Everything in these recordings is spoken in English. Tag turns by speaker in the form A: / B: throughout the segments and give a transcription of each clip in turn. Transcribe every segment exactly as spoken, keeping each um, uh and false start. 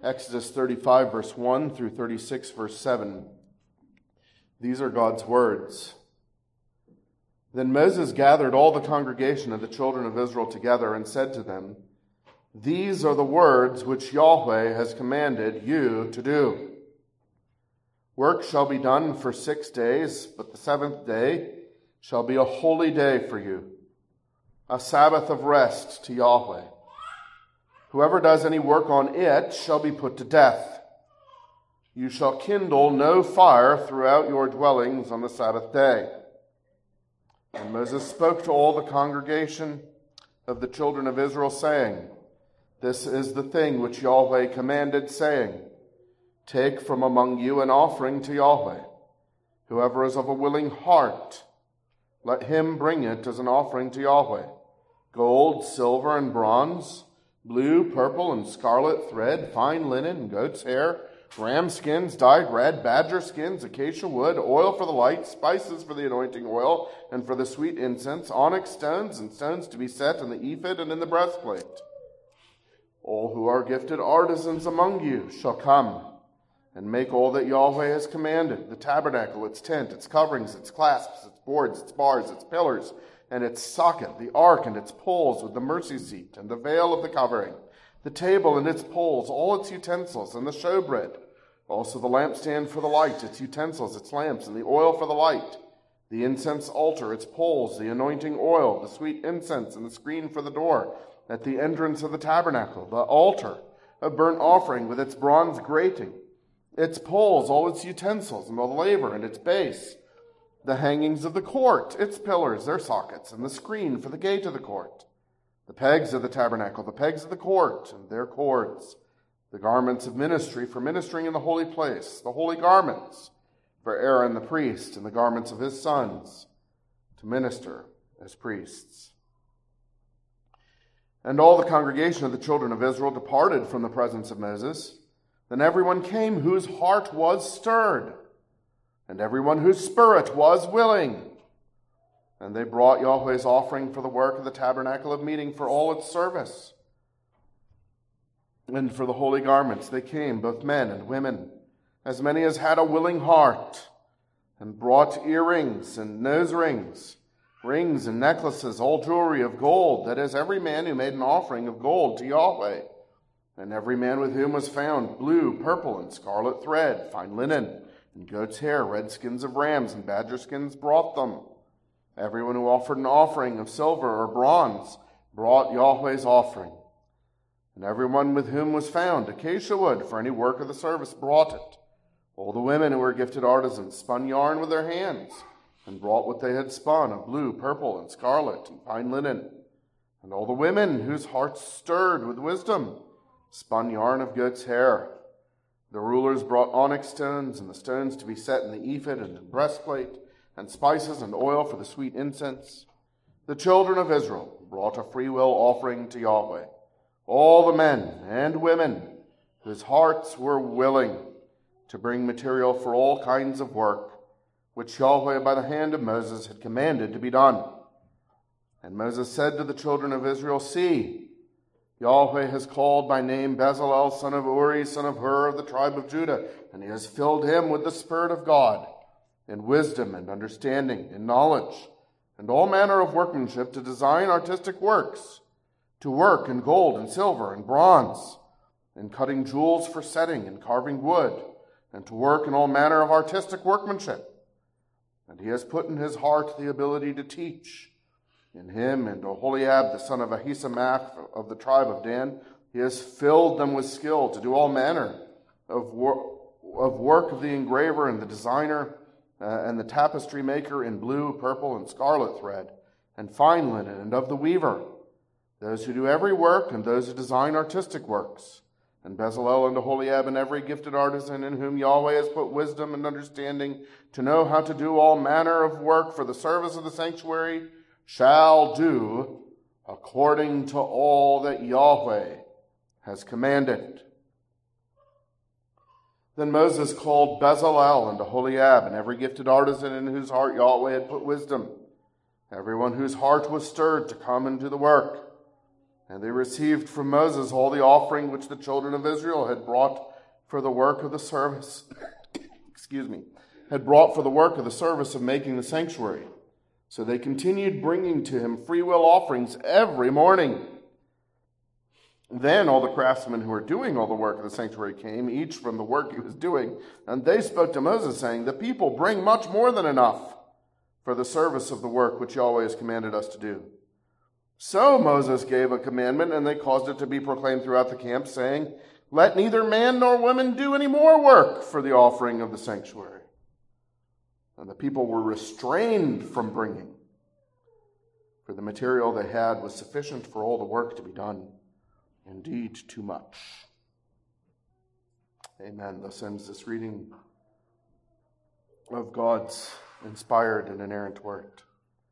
A: Exodus thirty-five, verse one through thirty-six, verse seven. These are God's words. Then Moses gathered all the congregation of the children of Israel together and said to them, "These are the words which Yahweh has commanded you to do. Work shall be done for six days, but the seventh day shall be a holy day for you, a Sabbath of rest to Yahweh. Whoever does any work on it shall be put to death. You shall kindle no fire throughout your dwellings on the Sabbath day." And Moses spoke to all the congregation of the children of Israel, saying, "This is the thing which Yahweh commanded, saying, Take from among you an offering to Yahweh. Whoever is of a willing heart, let him bring it as an offering to Yahweh. Gold, silver, and bronze, blue, purple, and scarlet thread, fine linen, goat's hair, ram skins dyed red, badger skins, acacia wood, oil for the light, spices for the anointing oil, and for the sweet incense, onyx stones, and stones to be set in the ephod and in the breastplate. All who are gifted artisans among you shall come and make all that Yahweh has commanded, the tabernacle, its tent, its coverings, its clasps, its boards, its bars, its pillars, and its socket, the ark and its poles with the mercy seat, and the veil of the covering, the table and its poles, all its utensils, and the showbread, also the lampstand for the light, its utensils, its lamps, and the oil for the light, the incense altar, its poles, the anointing oil, the sweet incense, and the screen for the door, at the entrance of the tabernacle, the altar of burnt offering with its bronze grating, its poles, all its utensils, and the laver and its base, the hangings of the court, its pillars, their sockets, and the screen for the gate of the court, the pegs of the tabernacle, the pegs of the court, and their cords, the garments of ministry for ministering in the holy place, the holy garments for Aaron the priest, and the garments of his sons to minister as priests." And all the congregation of the children of Israel departed from the presence of Moses. Then everyone came whose heart was stirred, and everyone whose spirit was willing. And they brought Yahweh's offering for the work of the tabernacle of meeting for all its service. And for the holy garments they came, both men and women, as many as had a willing heart, and brought earrings and nose rings, rings and necklaces, all jewelry of gold, that is, every man who made an offering of gold to Yahweh. And every man with whom was found blue, purple, and scarlet thread, fine linen, and goat's hair, red skins of rams, and badger skins brought them. Everyone who offered an offering of silver or bronze brought Yahweh's offering. And everyone with whom was found acacia wood for any work of the service brought it. All the women who were gifted artisans spun yarn with their hands, and brought what they had spun of blue, purple, and scarlet, and fine linen. And all the women whose hearts stirred with wisdom spun yarn of goat's hair. The rulers brought onyx stones, and the stones to be set in the ephod and the breastplate, and spices and oil for the sweet incense. The children of Israel brought a freewill offering to Yahweh. All the men and women whose hearts were willing to bring material for all kinds of work, which Yahweh by the hand of Moses had commanded to be done. And Moses said to the children of Israel, "See, Yahweh has called by name Bezalel, son of Uri, son of Hur, of the tribe of Judah, and he has filled him with the Spirit of God, in wisdom and understanding, in knowledge, and all manner of workmanship, to design artistic works, to work in gold and silver and bronze, in cutting jewels for setting and carving wood, and to work in all manner of artistic workmanship. And he has put in his heart the ability to teach. In him and Oholiab, the son of Ahisamach of the tribe of Dan, he has filled them with skill to do all manner of, wor- of work of the engraver and the designer uh, and the tapestry maker in blue, purple, and scarlet thread, and fine linen, and of the weaver, those who do every work and those who design artistic works. And Bezalel and Oholiab and every gifted artisan in whom Yahweh has put wisdom and understanding to know how to do all manner of work for the service of the sanctuary shall do according to all that Yahweh has commanded." Then Moses called Bezalel and Oholiab and every gifted artisan in whose heart Yahweh had put wisdom, everyone whose heart was stirred to come and do the work. And they received from Moses all the offering which the children of Israel had brought for the work of the service, excuse me, had brought for the work of the service of making the sanctuary. So they continued bringing to him freewill offerings every morning. Then all the craftsmen who were doing all the work of the sanctuary came, each from the work he was doing, and they spoke to Moses, saying, "The people bring much more than enough for the service of the work which Yahweh has commanded us to do." So Moses gave a commandment, and they caused it to be proclaimed throughout the camp, saying, "Let neither man nor woman do any more work for the offering of the sanctuary." And the people were restrained from bringing, for the material they had was sufficient for all the work to be done. Indeed, too much. Amen. Thus ends this reading of God's inspired and inerrant word.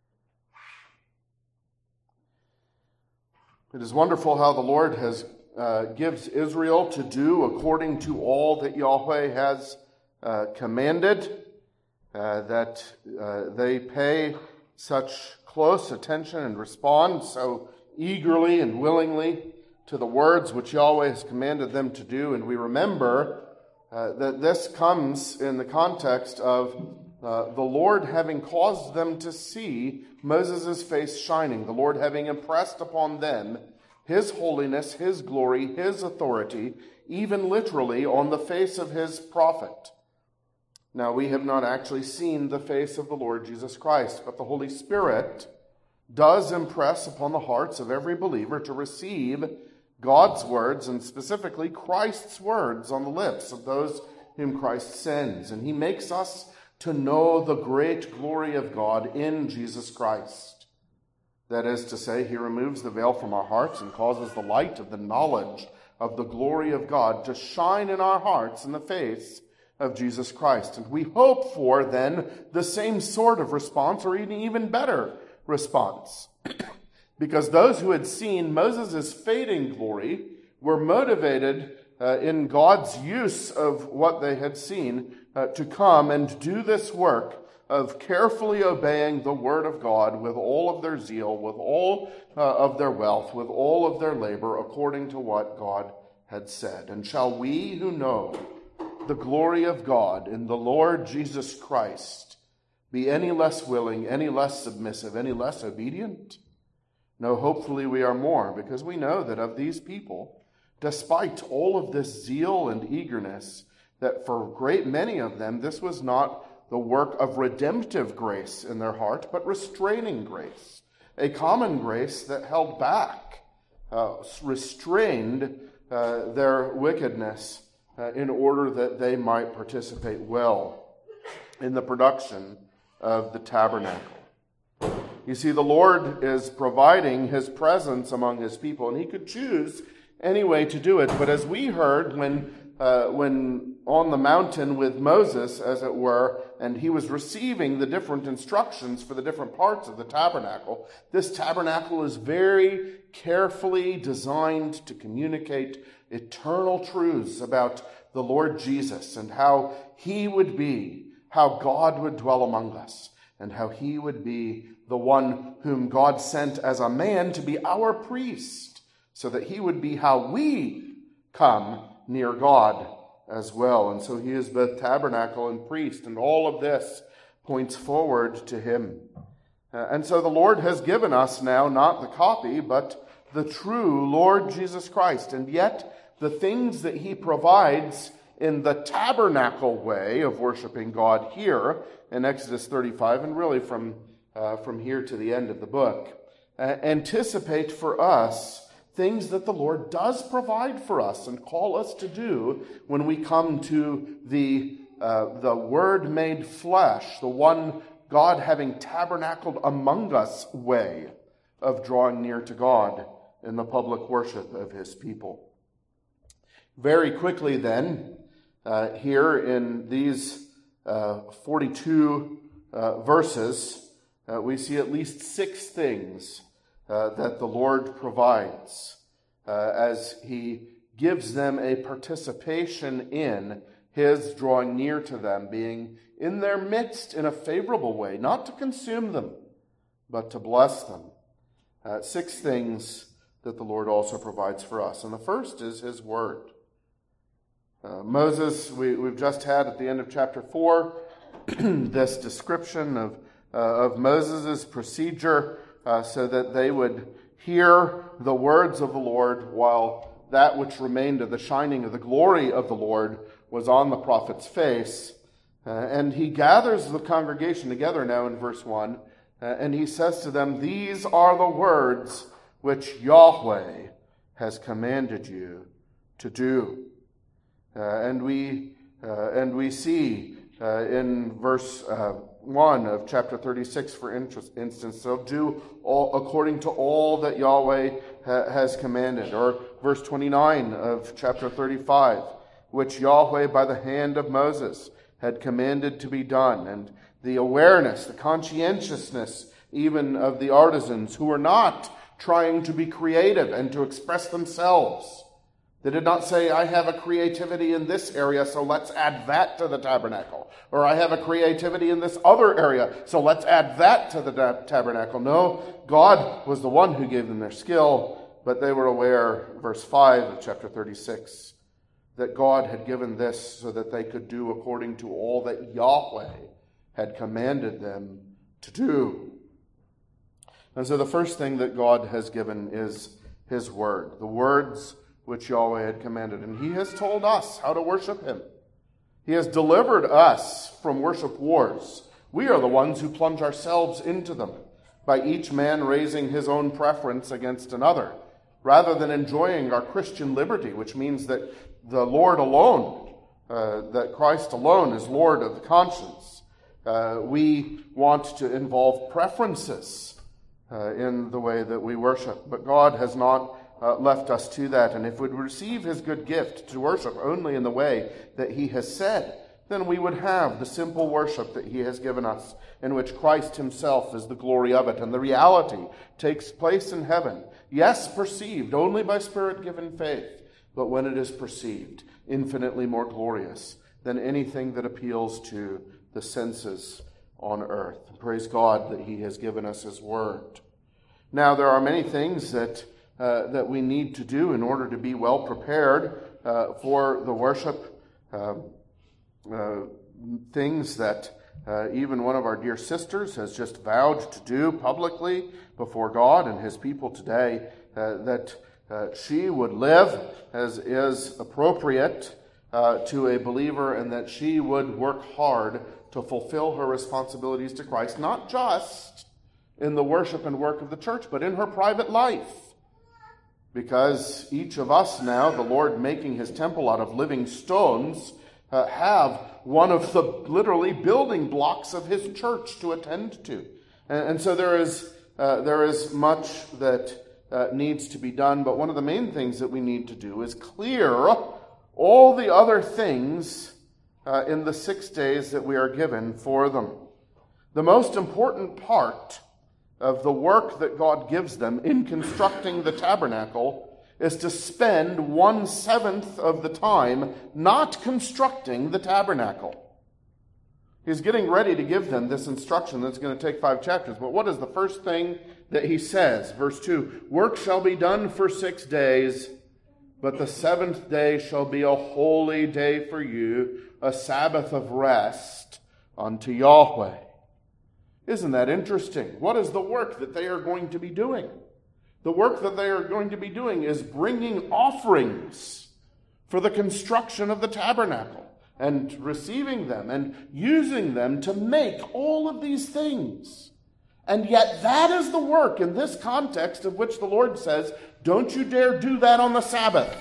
A: It is wonderful how the Lord has uh, gives Israel to do according to all that Yahweh has uh, commanded, uh, that uh, they pay such close attention and respond so eagerly and willingly to the words which Yahweh has commanded them to do. And we remember uh, that this comes in the context of uh, the Lord having caused them to see Moses' face shining, the Lord having impressed upon them his holiness, his glory, his authority, even literally on the face of his prophet. Now, we have not actually seen the face of the Lord Jesus Christ, but the Holy Spirit does impress upon the hearts of every believer to receive God's words, and specifically Christ's words on the lips of those whom Christ sends. And he makes us to know the great glory of God in Jesus Christ. That is to say, he removes the veil from our hearts and causes the light of the knowledge of the glory of God to shine in our hearts in the face of Jesus Christ. And we hope for, then, the same sort of response, or an even better response. Because those who had seen Moses' fading glory were motivated uh, in God's use of what they had seen uh, to come and do this work of carefully obeying the word of God with all of their zeal, with all uh, of their wealth, with all of their labor, according to what God had said. And shall we who know the glory of God in the Lord Jesus Christ be any less willing, any less submissive, any less obedient? No, hopefully we are more, because we know that of these people, despite all of this zeal and eagerness, that for a great many of them, this was not the work of redemptive grace in their heart, but restraining grace, a common grace that held back, uh, restrained uh, their wickedness uh, in order that they might participate well in the production of the tabernacle. You see, the Lord is providing his presence among his people, and he could choose any way to do it. But as we heard when uh, when on the mountain with Moses, as it were, and he was receiving the different instructions for the different parts of the tabernacle, this tabernacle is very carefully designed to communicate eternal truths about the Lord Jesus and how he would be, how God would dwell among us, and how he would be the one whom God sent as a man to be our priest, so that he would be how we come near God as well. And so he is both tabernacle and priest, and all of this points forward to him. Uh, and so the Lord has given us now not the copy, but the true Lord Jesus Christ. And yet the things that he provides in the tabernacle way of worshiping God here in Exodus thirty-five, and really from uh, from here to the end of the book, uh, anticipate for us things that the Lord does provide for us and call us to do when we come to the uh, the Word made flesh, the one God having tabernacled among us way of drawing near to God in the public worship of his people. Very quickly then, uh, here in these uh, forty-two uh, verses, uh, we see at least six things uh, that the Lord provides uh, as he gives them a participation in his drawing near to them, being in their midst in a favorable way, not to consume them, but to bless them. Uh, six things that the Lord also provides for us. And the first is his word. Uh, Moses, we, we've just had at the end of chapter four, this description of, uh, of Moses' procedure uh, so that they would hear the words of the Lord while that which remained of the shining of the glory of the Lord was on the prophet's face. Uh, and he gathers the congregation together now in verse one, uh, and he says to them, "These are the words which Yahweh has commanded you to do." Uh, and we uh, and we see uh, in verse uh, one of chapter thirty-six, for interest, instance, so do all according to all that Yahweh ha- has commanded. Or verse twenty-nine of chapter thirty-five, which Yahweh by the hand of Moses had commanded to be done. And the awareness, the conscientiousness even of the artisans who were not trying to be creative and to express themselves. They did not say, "I have a creativity in this area, so let's add that to the tabernacle." Or, "I have a creativity in this other area, so let's add that to the tabernacle." No, God was the one who gave them their skill, but they were aware, verse five of chapter thirty-six, that God had given this so that they could do according to all that Yahweh had commanded them to do. And so the first thing that God has given is his word, the words which Yahweh had commanded. And he has told us how to worship him. He has delivered us from worship wars. We are the ones who plunge ourselves into them by each man raising his own preference against another, rather than enjoying our Christian liberty, which means that the Lord alone, uh, that Christ alone is Lord of the conscience. Uh, we want to involve preferences uh, in the way that we worship, but God has not Uh, left us to that. And if we'd receive his good gift to worship only in the way that he has said, then we would have the simple worship that he has given us, in which Christ himself is the glory of it, and the reality takes place in heaven. Yes, perceived only by Spirit-given faith, but when it is perceived, infinitely more glorious than anything that appeals to the senses on earth. Praise God that he has given us his word. Now, there are many things that Uh, that we need to do in order to be well prepared uh, for the worship. Uh, uh, things that uh, even one of our dear sisters has just vowed to do publicly before God and his people today, uh, that uh, she would live as is appropriate uh, to a believer, and that she would work hard to fulfill her responsibilities to Christ, not just in the worship and work of the church, but in her private life. Because each of us now, the Lord making his temple out of living stones, uh, have one of the literally building blocks of his church to attend to. And, and so there is uh, there is much that uh, needs to be done, but one of the main things that we need to do is clear all the other things uh, in the six days that we are given for them. The most important part of the work that God gives them in constructing the tabernacle is to spend one-seventh of the time not constructing the tabernacle. He's getting ready to give them this instruction that's going to take five chapters. But what is the first thing that he says? Verse two, "Work shall be done for six days, but the seventh day shall be a holy day for you, a Sabbath of rest unto Yahweh." Isn't that interesting? What is the work that they are going to be doing? The work that they are going to be doing is bringing offerings for the construction of the tabernacle and receiving them and using them to make all of these things. And yet that is the work in this context of which the Lord says, "Don't you dare do that on the Sabbath."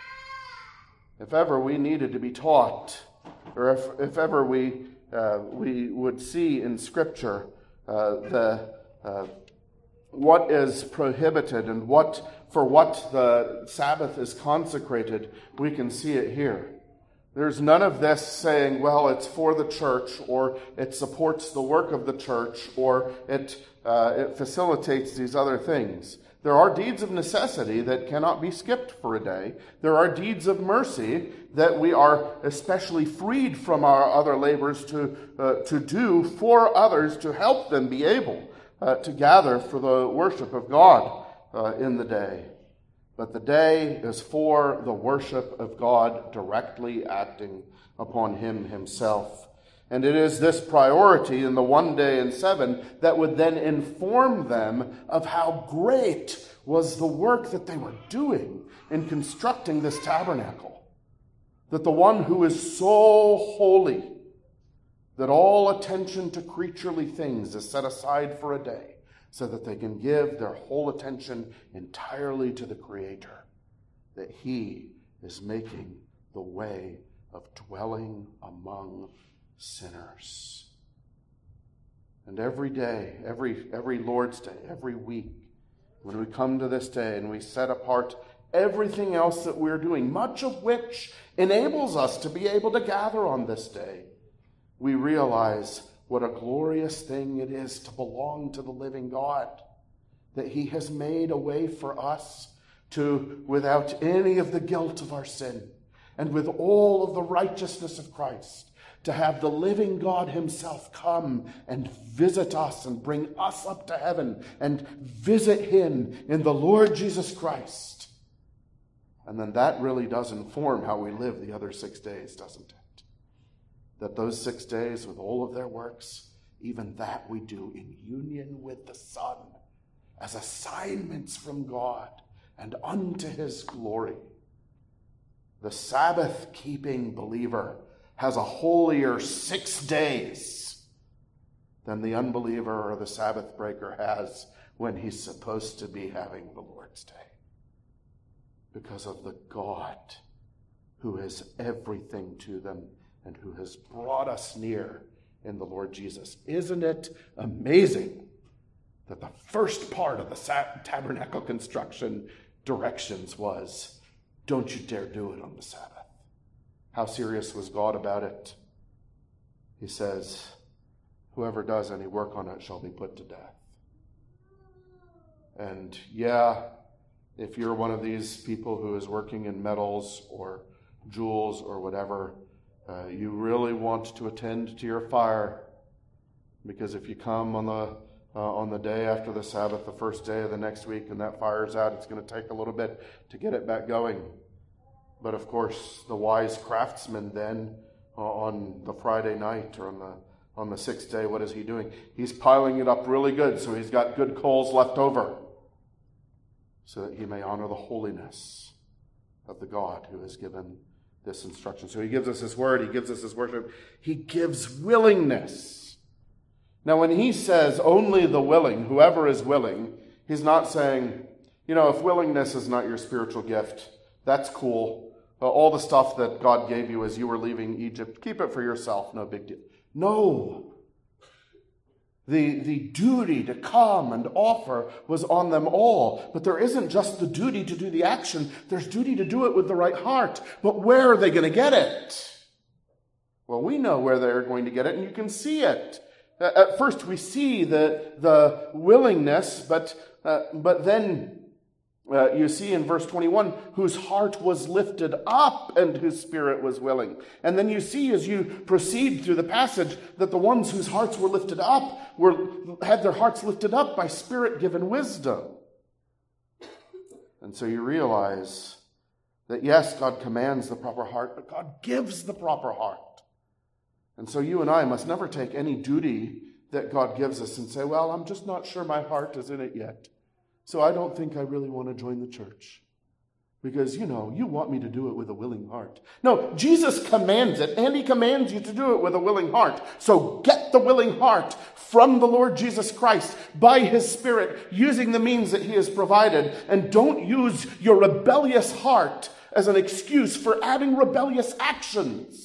A: If ever we needed to be taught, or if, if ever we uh, we would see in Scripture Uh, the uh, what is prohibited and what for what the Sabbath is consecrated, we can see it here. There's none of this saying, well, it's for the church, or it supports the work of the church, or it uh, it facilitates these other things. There are deeds of necessity that cannot be skipped for a day. There are deeds of mercy that we are especially freed from our other labors to uh, to do for others, to help them be able uh, to gather for the worship of God uh, in the day. but the day is for the worship of God directly acting upon him himself. And it is this priority in the one day in seven that would then inform them of how great was the work that they were doing in constructing this tabernacle. That the one who is so holy that all attention to creaturely things is set aside for a day so that they can give their whole attention entirely to the Creator, that he is making the way of dwelling among sinners. And every day, every, every Lord's Day, every week, when we come to this day and we set apart everything else that we're doing, much of which enables us to be able to gather on this day, we realize what a glorious thing it is to belong to the living God, that he has made a way for us to, without any of the guilt of our sin, and with all of the righteousness of Christ, to have the living God himself come and visit us and bring us up to heaven and visit him in the Lord Jesus Christ. And then that really does inform how we live the other six days, doesn't it? That those six days with all of their works, even that we do in union with the Son as assignments from God and unto his glory. The Sabbath-keeping believer has a holier six days than the unbeliever or the Sabbath breaker has when he's supposed to be having the Lord's Day. Because of the God who is everything to them and who has brought us near in the Lord Jesus. Isn't it amazing that the first part of the tabernacle construction directions was, don't you dare do it on the Sabbath. How serious was God about it? He says, whoever does any work on it shall be put to death. And yeah, if you're one of these people who is working in metals or jewels or whatever, uh, you really want to attend to your fire, because if you come on the uh, on the day after the Sabbath, the first day of the next week, and that fire's out, it's going to take a little bit to get it back going. But of course, the wise craftsman then, uh, on the Friday night or on the on the sixth day, what is he doing? He's piling it up really good, so he's got good coals left over, so that he may honor the holiness of the God who has given this instruction. So he gives us his word, he gives us his worship, he gives willingness. Now when he says only the willing, whoever is willing, he's not saying, you know, if willingness is not your spiritual gift, that's cool. Uh, all the stuff that God gave you as you were leaving Egypt, keep it for yourself, no big deal. No. The, the duty to come and offer was on them all. But there isn't just the duty to do the action. There's duty to do it with the right heart. But where are they going to get it? Well, we know where they're going to get it, and you can see it. At first, we see the, the willingness, but, uh, but then uh, you see in verse twenty-one, whose heart was lifted up and whose spirit was willing. And then you see as you proceed through the passage that the ones whose hearts were lifted up were had their hearts lifted up by Spirit-given wisdom. And so you realize that yes, God commands the proper heart, but God gives the proper heart. And so you and I must never take any duty that God gives us and say, well, I'm just not sure my heart is in it yet, so I don't think I really want to join the church. Because, you know, you want me to do it with a willing heart. No, Jesus commands it, and he commands you to do it with a willing heart. So get the willing heart from the Lord Jesus Christ by his Spirit, using the means that he has provided. And don't use your rebellious heart as an excuse for adding rebellious actions.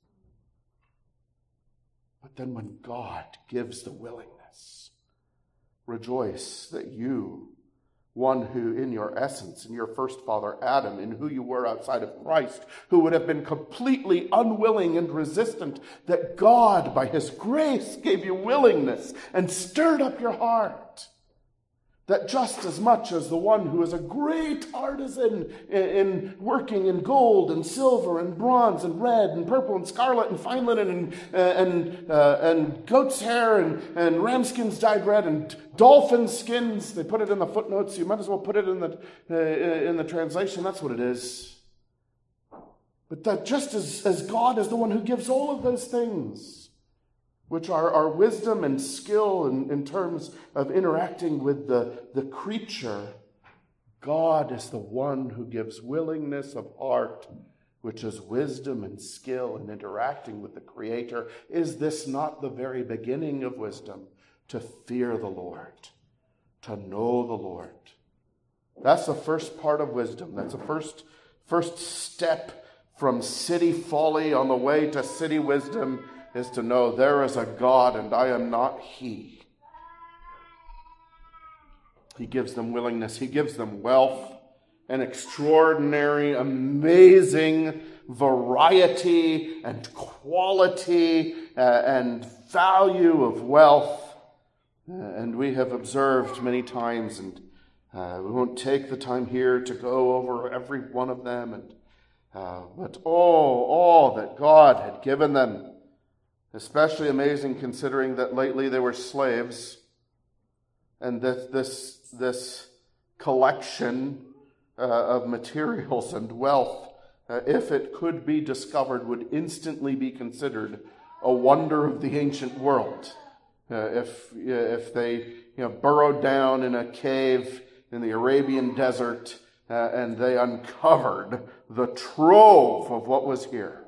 A: But then when God gives the willingness, rejoice that you, one who in your essence, in your first father Adam, in who you were outside of Christ, who would have been completely unwilling and resistant, that God, by his grace, gave you willingness and stirred up your heart. That just as much as the one who is a great artisan in, in working in gold and silver and bronze and red and purple and scarlet and fine linen and and uh, and goat's hair and, and ram skins dyed red and dolphin skins, they put it in the footnotes. You might as well put it in the uh, in the translation. That's what it is. But that just as, as God is the one who gives all of those things, which are our wisdom and skill in, in terms of interacting with the, the creature, God is the one who gives willingness of heart, which is wisdom and skill in interacting with the Creator. Is this not the very beginning of wisdom? To fear the Lord, to know the Lord. That's the first part of wisdom. That's the first, first step from city folly on the way to city wisdom, is to know there is a God and I am not he. He gives them willingness. He gives them wealth, an extraordinary, amazing variety and quality uh, and value of wealth. Uh, and we have observed many times, and uh, we won't take the time here to go over every one of them, and uh, but all, all that God had given them. Especially amazing considering that lately they were slaves, and that this, this collection uh, of materials and wealth, uh, if it could be discovered, would instantly be considered a wonder of the ancient world. Uh, if, if they you know, burrowed down in a cave in the Arabian desert uh, and they uncovered the trove of what was here.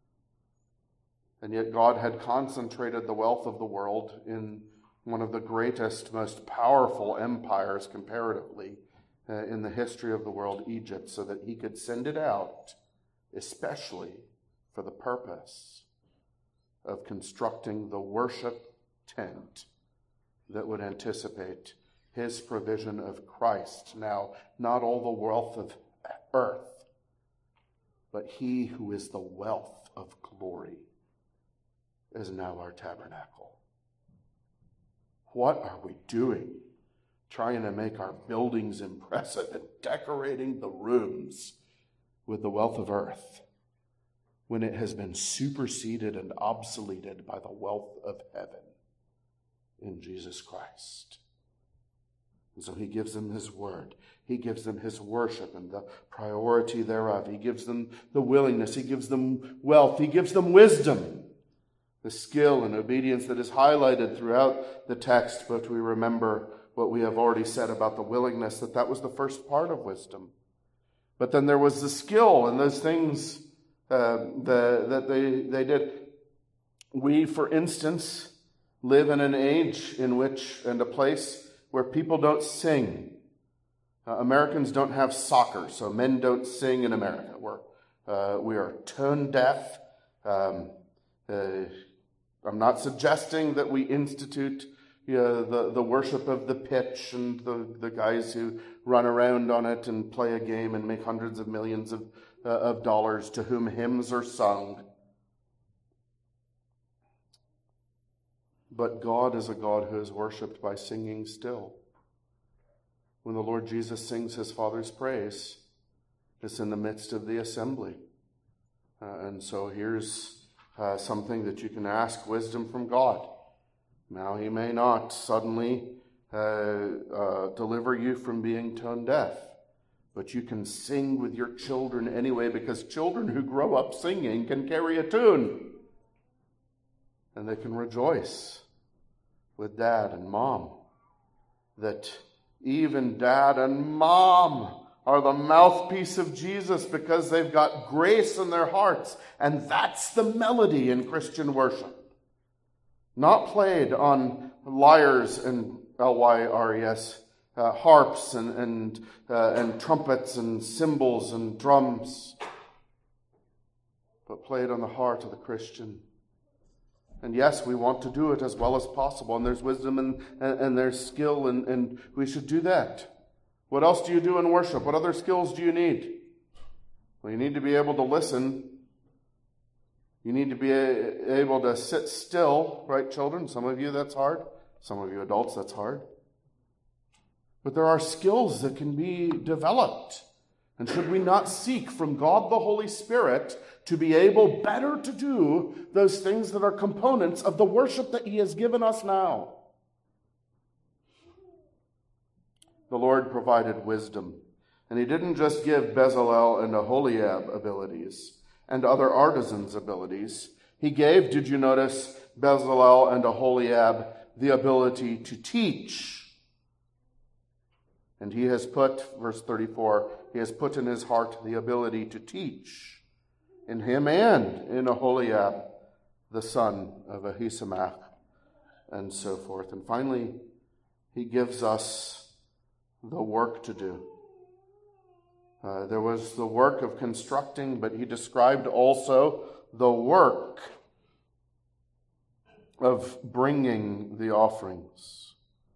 A: And yet God had concentrated the wealth of the world in one of the greatest, most powerful empires comparatively uh, in the history of the world, Egypt, so that he could send it out, especially for the purpose of constructing the worship tent that would anticipate his provision of Christ. Now, not all the wealth of earth, but he who is the wealth of glory is now our tabernacle. What are we doing trying to make our buildings impressive and decorating the rooms with the wealth of earth when it has been superseded and obsoleted by the wealth of heaven in Jesus Christ? And so he gives them his word. He gives them his worship and the priority thereof. He gives them the willingness. He gives them wealth. He gives them wisdom. The skill and obedience that is highlighted throughout the text, but we remember what we have already said about the willingness, that that was the first part of wisdom. But then there was the skill and those things uh, the, that they, they did. We, for instance, live in an age in which, and a place where people don't sing. Uh, Americans don't have soccer, so men don't sing in America. We're, uh, we are tone deaf. Um, uh, I'm not suggesting that we institute you know, the, the worship of the pitch and the, the guys who run around on it and play a game and make hundreds of millions of, uh, of dollars, to whom hymns are sung. But God is a God who is worshipped by singing still. When the Lord Jesus sings his Father's praise, it's in the midst of the assembly. Uh, and so here's Uh, something that you can ask wisdom from God. Now, he may not suddenly uh, uh, deliver you from being tone deaf, but you can sing with your children anyway, because children who grow up singing can carry a tune. And they can rejoice with dad and mom. That even dad and mom are the mouthpiece of Jesus because they've got grace in their hearts. And that's the melody in Christian worship. Not played on lyres and L Y R E S, uh, harps and and, uh, and trumpets and cymbals and drums, but played on the heart of the Christian. And yes, we want to do it as well as possible, and there's wisdom and, and, and there's skill, and, and we should do that. What else do you do in worship? What other skills do you need? Well, you need to be able to listen. You need to be able to sit still, right, children? Some of you, that's hard. Some of you adults, that's hard. But there are skills that can be developed. And should we not seek from God the Holy Spirit to be able better to do those things that are components of the worship that he has given us now? The Lord provided wisdom. And he didn't just give Bezalel and Aholiab abilities and other artisans abilities. He gave, did you notice, Bezalel and Aholiab the ability to teach. And he has put, verse thirty-four, he has put in his heart the ability to teach in him and in Aholiab, the son of Ahisamach, and so forth. And finally, he gives us the work to do. Uh, there was the work of constructing, but he described also the work of bringing the offerings.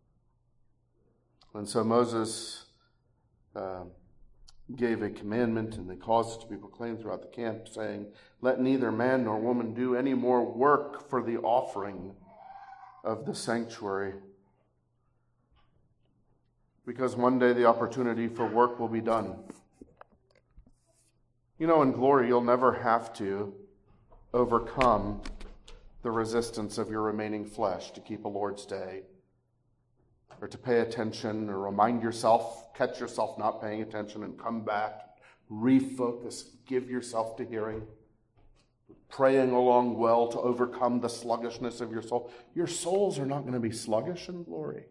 A: And so Moses uh, gave a commandment, and they caused it to be proclaimed throughout the camp, saying, "Let neither man nor woman do any more work for the offering of the sanctuary, because one day the opportunity for work will be done." You know, in glory, you'll never have to overcome the resistance of your remaining flesh to keep a Lord's Day, or to pay attention, or remind yourself, catch yourself not paying attention and come back, refocus, give yourself to hearing, praying along well to overcome the sluggishness of your soul. Your souls are not going to be sluggish in glory.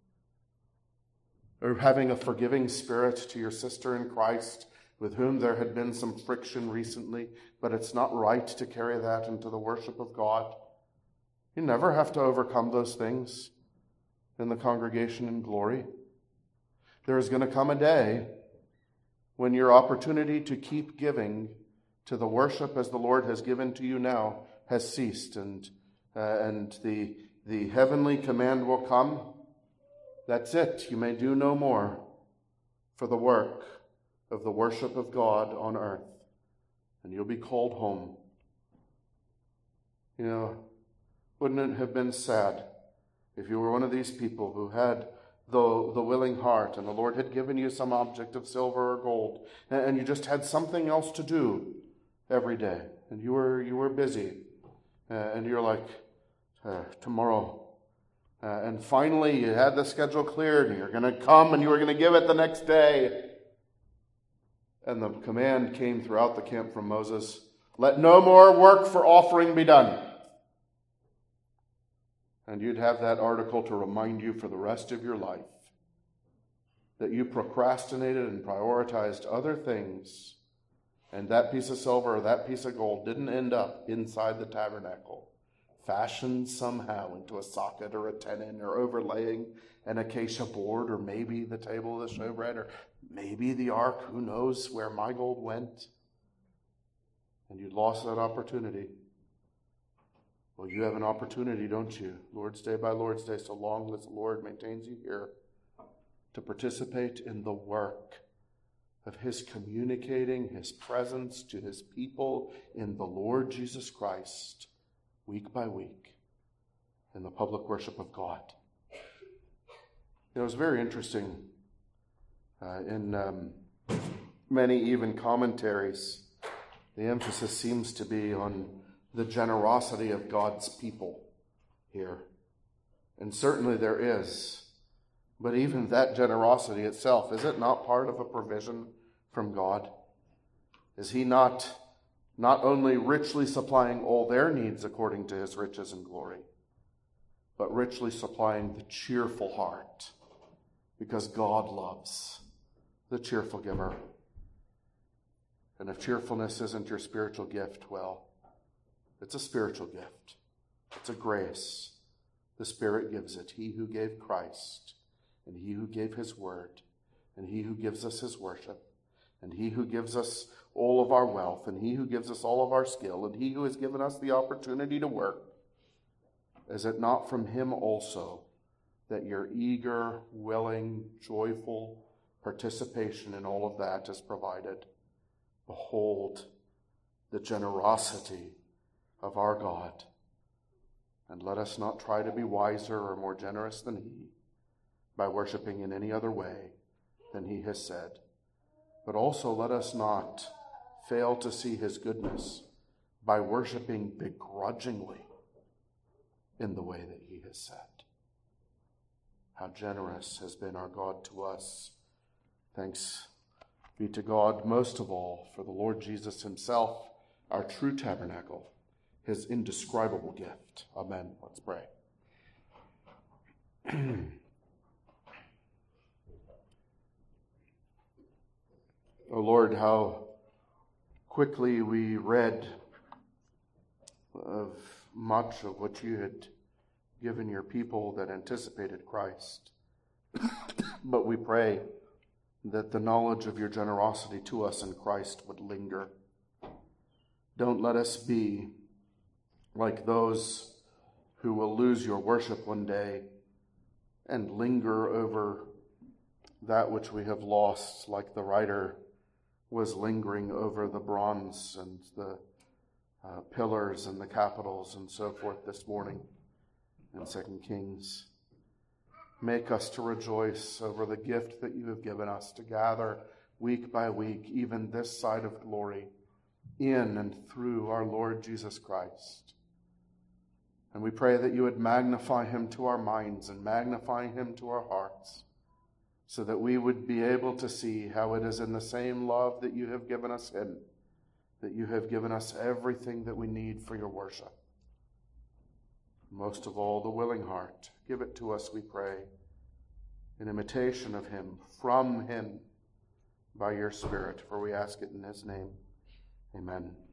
A: Or having a forgiving spirit to your sister in Christ, with whom there had been some friction recently, but it's not right to carry that into the worship of God. You never have to overcome those things in the congregation in glory. There is going to come a day when your opportunity to keep giving to the worship as the Lord has given to you now has ceased, and uh, and the the heavenly command will come. That's it. You may do no more for the work of the worship of God on earth, and you'll be called home. You know, wouldn't it have been sad if you were one of these people who had the, the willing heart, and the Lord had given you some object of silver or gold, and, and you just had something else to do every day, and you were you were busy, uh, and you're like, uh, tomorrow. Uh, and finally, you had the schedule cleared, and you're going to come, and you were going to give it the next day. And the command came throughout the camp from Moses, "Let no more work for offering be done." And you'd have that article to remind you for the rest of your life that you procrastinated and prioritized other things, and that piece of silver or that piece of gold didn't end up inside the tabernacle, fashioned somehow into a socket or a tenon, or overlaying an acacia board, or maybe the table of the showbread, or maybe the ark. Who knows where my gold went? And you lost that opportunity. Well, you have an opportunity, don't you? Lord's Day by Lord's Day, so long as the Lord maintains you here, to participate in the work of his communicating his presence to his people in the Lord Jesus Christ, week by week, in the public worship of God. It was very interesting. Uh, in um, many even commentaries, the emphasis seems to be on the generosity of God's people here. And certainly there is. But even that generosity itself, is it not part of a provision from God? Is he not not only richly supplying all their needs according to his riches and glory, but richly supplying the cheerful heart, because God loves the cheerful giver. And if cheerfulness isn't your spiritual gift, well, it's a spiritual gift. It's a grace. The Spirit gives it. He who gave Christ, and he who gave his word, and he who gives us his worship, and he who gives us all of our wealth, and he who gives us all of our skill, and he who has given us the opportunity to work, is it not from him also that your eager, willing, joyful participation in all of that is provided? Behold the generosity of our God. And let us not try to be wiser or more generous than he, by worshiping in any other way than he has said. But also let us not fail to see his goodness by worshiping begrudgingly in the way that he has said. How generous has been our God to us. Thanks be to God most of all for the Lord Jesus himself, our true tabernacle, his indescribable gift. Amen. Let's pray. O Lord, how quickly we read of much of what you had given your people that anticipated Christ. But we pray that the knowledge of your generosity to us in Christ would linger. Don't let us be like those who will lose your worship one day and linger over that which we have lost, like the writer was lingering over the bronze and the uh, pillars and the capitals and so forth this morning in Second Kings. Make us to rejoice over the gift that you have given us to gather week by week, even this side of glory, in and through our Lord Jesus Christ. And we pray that you would magnify him to our minds and magnify him to our hearts, so that we would be able to see how it is in the same love that you have given us in, that you have given us everything that we need for your worship. Most of all, the willing heart. Give it to us, we pray, in imitation of him, from him, by your Spirit, for we ask it in his name. Amen.